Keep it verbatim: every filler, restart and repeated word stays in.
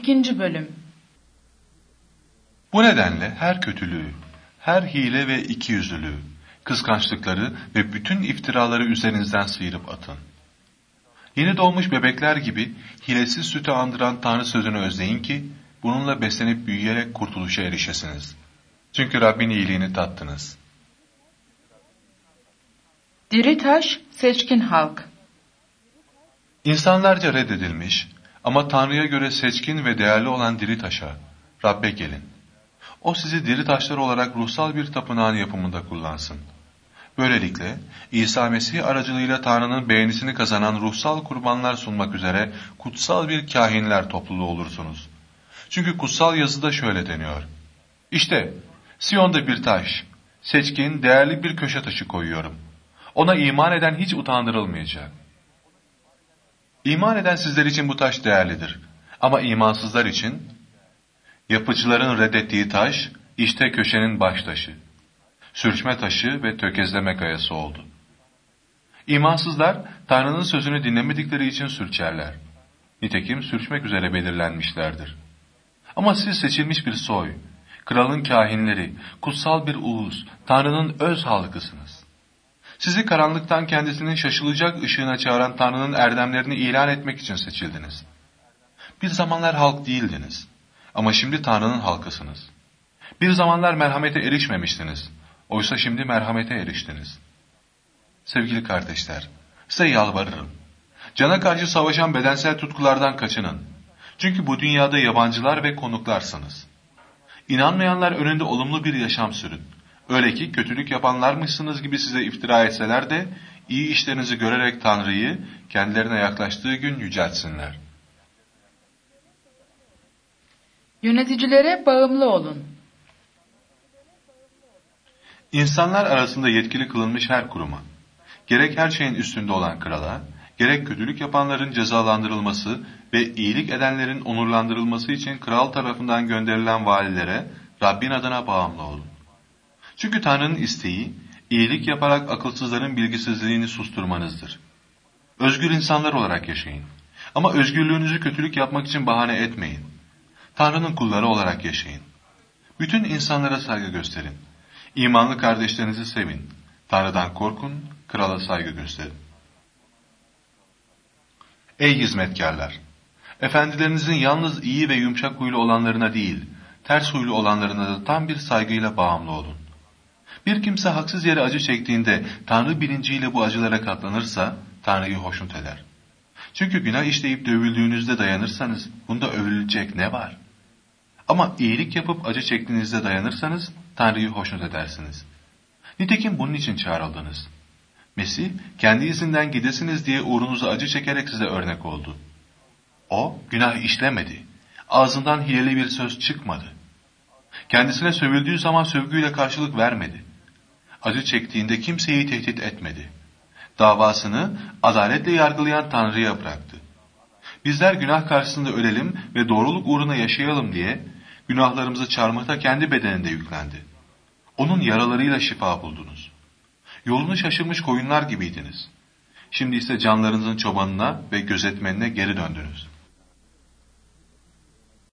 İkinci Bölüm. Bu nedenle her kötülüğü, her hile ve ikiyüzlülüğü, kıskançlıkları ve bütün iftiraları üzerinizden sıyırıp atın. Yeni doğmuş bebekler gibi hilesiz sütü andıran Tanrı sözünü özleyin ki, bununla beslenip büyüyerek kurtuluşa erişesiniz. Çünkü Rabbin iyiliğini tattınız. Diri taş, seçkin halk. İnsanlarca reddedilmiş ama Tanrı'ya göre seçkin ve değerli olan diri taşa, Rabbe gelin. O sizi diri taşlar olarak ruhsal bir tapınağın yapımında kullansın. Böylelikle İsa Mesih aracılığıyla Tanrı'nın beğenisini kazanan ruhsal kurbanlar sunmak üzere kutsal bir kâhinler topluluğu olursunuz. Çünkü kutsal yazıda şöyle deniyor. İşte Siyon'da bir taş, seçkin, değerli bir köşe taşı koyuyorum. Ona iman eden hiç utandırılmayacak. İman eden sizler için bu taş değerlidir. Ama imansızlar için yapıcıların reddettiği taş, işte köşenin baş taşı, sürçme taşı ve tökezleme kayası oldu. İmansızlar, Tanrı'nın sözünü dinlemedikleri için sürçerler. Nitekim sürçmek üzere belirlenmişlerdir. Ama siz seçilmiş bir soy, kralın kâhinleri, kutsal bir ulus, Tanrı'nın öz halkısınız. Sizi karanlıktan kendisinin şaşılacak ışığına çağıran Tanrı'nın erdemlerini ilan etmek için seçildiniz. Bir zamanlar halk değildiniz. Ama şimdi Tanrı'nın halkısınız. Bir zamanlar merhamete erişmemiştiniz. Oysa şimdi merhamete eriştiniz. Sevgili kardeşler, size yalvarırım. Cana karşı savaşan bedensel tutkulardan kaçının. Çünkü bu dünyada yabancılar ve konuklarsınız. İnanmayanlar önünde olumlu bir yaşam sürün. Öyle ki kötülük yapanlarmışsınız gibi size iftira etseler de iyi işlerinizi görerek Tanrı'yı kendilerine yaklaştığı gün yüceltsinler. Yöneticilere bağımlı olun. İnsanlar arasında yetkili kılınmış her kuruma, gerek her şeyin üstünde olan krala, gerek kötülük yapanların cezalandırılması ve iyilik edenlerin onurlandırılması için kral tarafından gönderilen valilere Rabbin adına bağımlı olun. Çünkü Tanrı'nın isteği, iyilik yaparak akılsızların bilgisizliğini susturmanızdır. Özgür insanlar olarak yaşayın. Ama özgürlüğünüzü kötülük yapmak için bahane etmeyin. Tanrı'nın kulları olarak yaşayın. Bütün insanlara saygı gösterin. İmanlı kardeşlerinizi sevin. Tanrı'dan korkun, krala saygı gösterin. Ey hizmetkarlar! Efendilerinizin yalnız iyi ve yumuşak huylu olanlarına değil, ters huylu olanlarına da tam bir saygıyla bağımlı olun. Bir kimse haksız yere acı çektiğinde Tanrı bilinciyle bu acılara katlanırsa Tanrı'yı hoşnut eder. Çünkü günah işleyip dövüldüğünüzde dayanırsanız bunda övülecek ne var? Ama iyilik yapıp acı çektiğinizde dayanırsanız Tanrı'yı hoşnut edersiniz. Nitekim bunun için çağrıldınız. Mesih kendi izinden gidesiniz diye uğrunuza acı çekerek size örnek oldu. O günah işlemedi. Ağzından hileli bir söz çıkmadı. Kendisine sövüldüğü zaman sövgüyle karşılık vermedi. Acı çektiğinde kimseyi tehdit etmedi. Davasını adaletle yargılayan Tanrı'ya bıraktı. Bizler günah karşısında ölelim ve doğruluk uğruna yaşayalım diye günahlarımızı çarmıhta kendi bedeninde yüklendi. Onun yaralarıyla şifa buldunuz. Yolunu şaşırmış koyunlar gibiydiniz. Şimdi ise canlarınızın çobanına ve gözetmenine geri döndünüz.